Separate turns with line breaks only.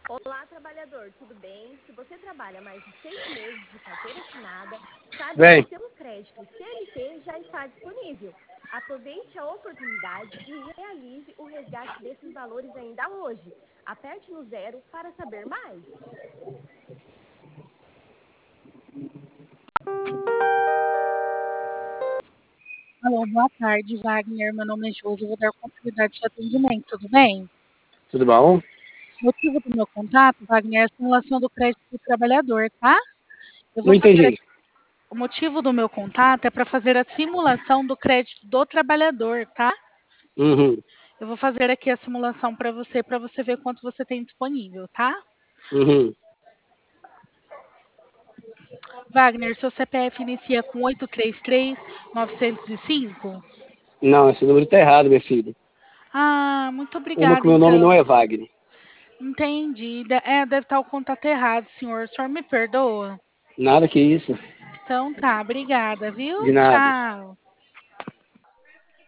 Olá, trabalhador, tudo bem? Se você trabalha mais de 6 meses de carteira assinada, saiba que o
Vem.
seu crédito CLT já está disponível. Aproveite a oportunidade e realize o resgate desses valores ainda hoje. Aperte no zero para saber mais.
Alô, boa tarde, Wagner. Meu nome é Josi, vou dar continuidade ao seu atendimento, tudo bem?
Tudo bom?
O motivo do meu contato, Wagner, é a simulação do crédito do trabalhador, tá? Eu
Não
vou fazer
entendi.
aqui. O motivo do meu contato é para fazer a simulação do crédito do trabalhador, tá?
Uhum,
Eu vou fazer aqui a simulação para você ver quanto você tem disponível, tá?
uhum.
Wagner, seu CPF inicia com 833-905?
Não, esse número tá errado, meu filho.
Ah, muito
Uma que
obrigada,
o meu nome não
então.
é Wagner.
Entendi. Deve estar o contato errado, senhor. O senhor me perdoa?
Nada que isso.
Então tá, obrigada,
De
viu?
nada.
Tchau.